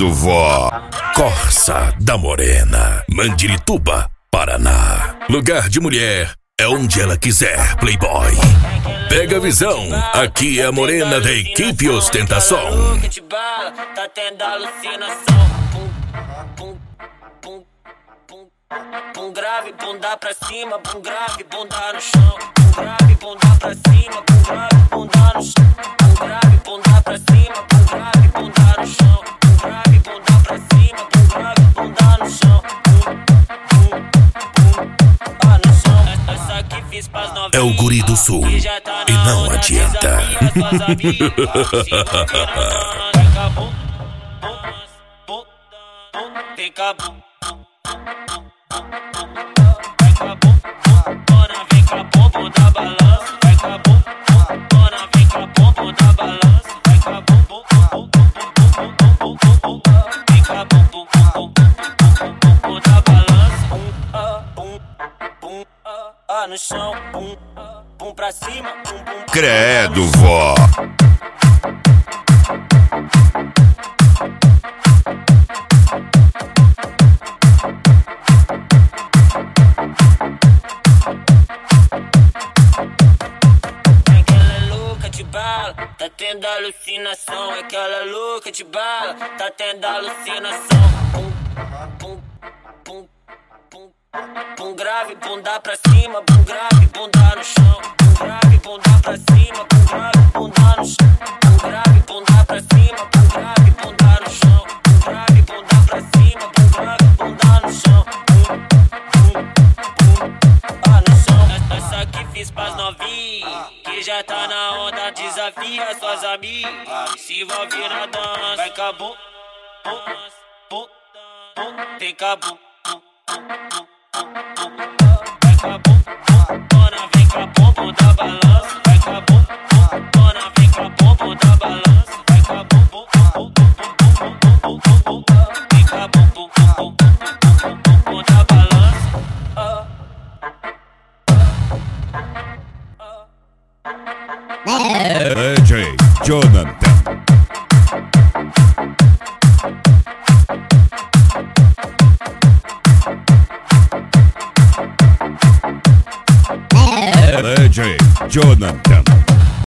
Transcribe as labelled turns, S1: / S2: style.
S1: Credo, vó. Corsa da Morena, Mandirituba, Paraná. Lugar de mulher é onde ela quiser, Playboy. Pega a visão, aqui é a Morena da equipe Ostentação.
S2: Tá tendo alucinação. Bum grave, bunda pra cima, bum grave, bunda no chão. Bum grave, bunda pra cima, bum grave, bunda no chão. Bum grave, bunda pra cima, bum grave, bunda no chão. Bum grave, bunda pra cima, bum grave, bunda no chão. No chão. Essa aqui fiz pras novinhas.
S1: É o guri do sul e não adianta.
S2: Tem cabo. No chão, pum pra cima, pum.
S1: Credo, vó.
S2: Aquela louca de bala, tá tendo alucinação. Aquela louca de bala, tá tendo alucinação. Bum grave, bunda pra cima, bum grave, bunda no chão. Bum grave, bunda pra cima, bum grave, bunda no chão. Bum grave, bunda pra cima, bum grave, bunda no chão. Bum grave, bunda pra cima, bum grave, bunda no chão. No chão. Essa aqui fiz pras novinhas, que já tá na onda, desafia suas amigas. Se envolve na dança, vai cabo, tem cabo. Vai cabo, dona, vem com a bomba da balança. Vai cabo, dona, vem com a bomba da balança. Vai cabo, vem com a bomba da balança.
S1: DJ Jonathan. DJ Jonathan.